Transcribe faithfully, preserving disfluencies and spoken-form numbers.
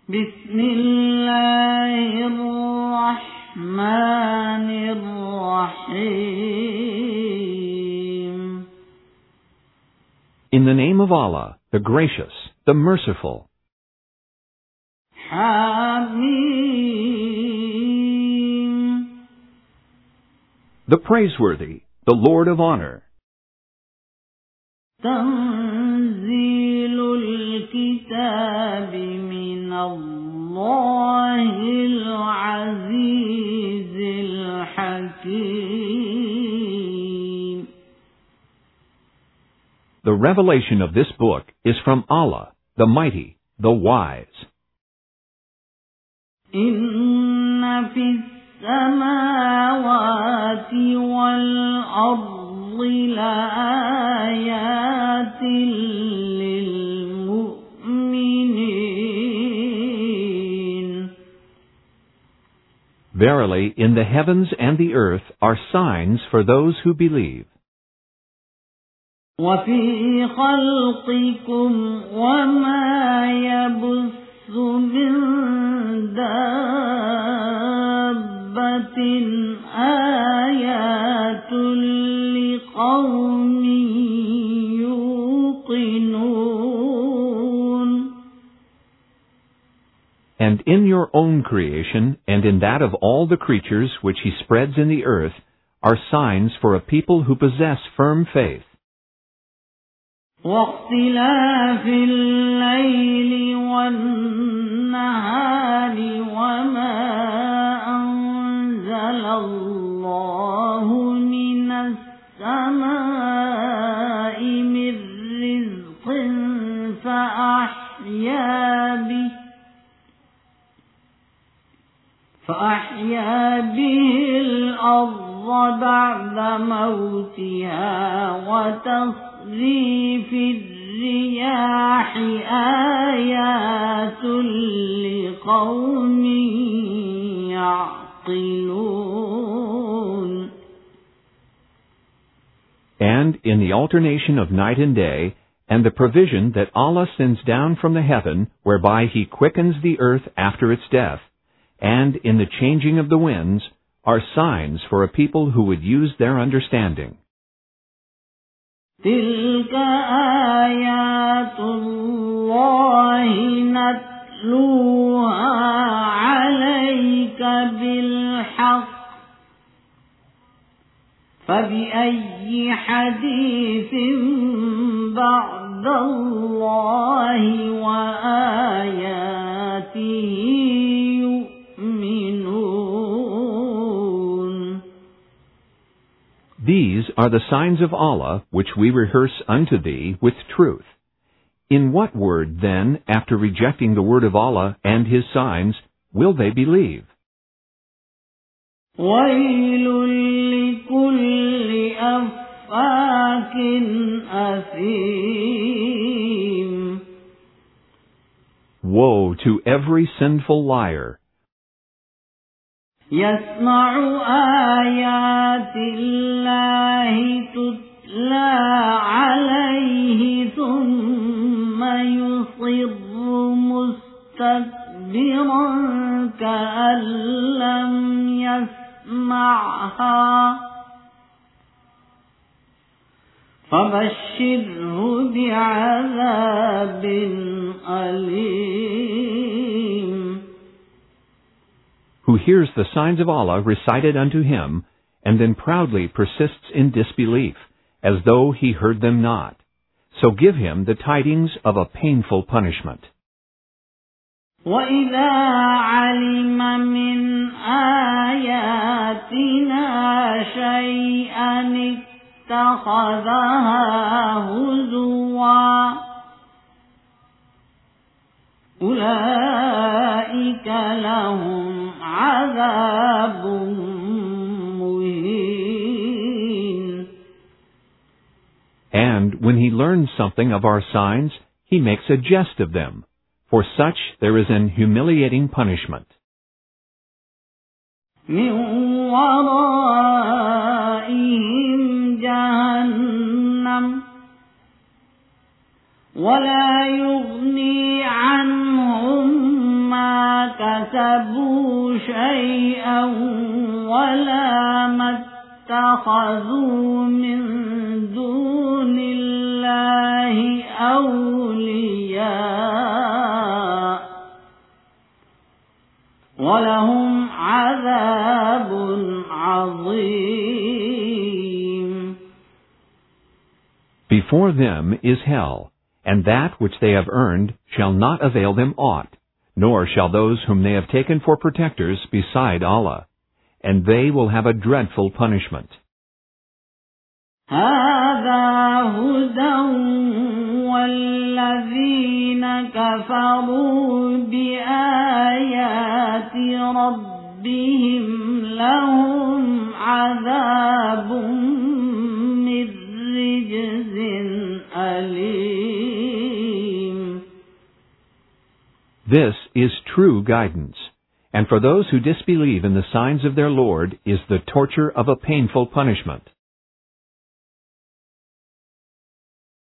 بسم الله الرحمن الرحيم. In the name of Allah, the Gracious, the Merciful. حميم. The Praiseworthy, the Lord of Honor. تنزيل الكتاب من الله العزيز الحكيم. The revelation of this book is from Allah, the Mighty, the Wise. إن في السماوات والأرض لآيات للمؤمنين. Verily, in the heavens and the earth are signs for those who believe. وفي خلقكم وما يبث من دابة آيات لقوم يوقنون. And in your own creation and in that of all the creatures which He spreads in the earth are signs for a people who possess firm faith. واختلاف الليل والنهار وما أنزل الله من السماء من رزق فأحيا به فأحيا به الأرض بعد موتها وتصريف الرياح آيات لقوم يعقلون. And in the alternation of night and day, and the provision that Allah sends down from the heaven, whereby He quickens the earth after its death, and in the changing of the winds, are signs for a people who would use their understanding. تلك آيات الله نتلوها عليك بالحق فبأي حديث بعد الله وآياته يؤمنون. These are the signs of Allah which we rehearse unto thee with truth. In what word, then, after rejecting the word of Allah and His signs, will they believe? وَيْلٌ لِكُلِّ أَفَّاكٍ أَثِيمٍ. Woe to every sinful liar, يسمع آيات الله تتلى عليه ثم يصر مستكبرا كأن لم يسمعها فبشره بعذاب أليم. who hears the signs of Allah recited unto him, and then proudly persists in disbelief, as though he heard them not. So give him the tidings of a painful punishment. وَإِذَا عَلِمَ مِنْ آيَاتِنَا شَيْئًا اتَّخَذَهَا هُزُوًا أُولَئِكَ لَهُمْ عَذَابٌ مُهِينٌ. And when he learns something of our signs, he makes a jest of them. For such there is an humiliating punishment. مِنْ وَرَائِهِمْ جَهَنَّمُ وَلَا يُغْنِي عَنْهُمْ مَا كسبوا شيئا ولا ما اتخذوا من دون الله أولياء ولهم عذاب عظيم. Before them is hell, and that which they have earned shall not avail them aught, nor shall those whom they have taken for protectors beside Allah, and they will have a dreadful punishment. هذا هدى والذين كفروا بآيات ربهم لهم عذاب من رجز أليم. This is true guidance, and for those who disbelieve in the signs of their Lord is the torture of a painful punishment.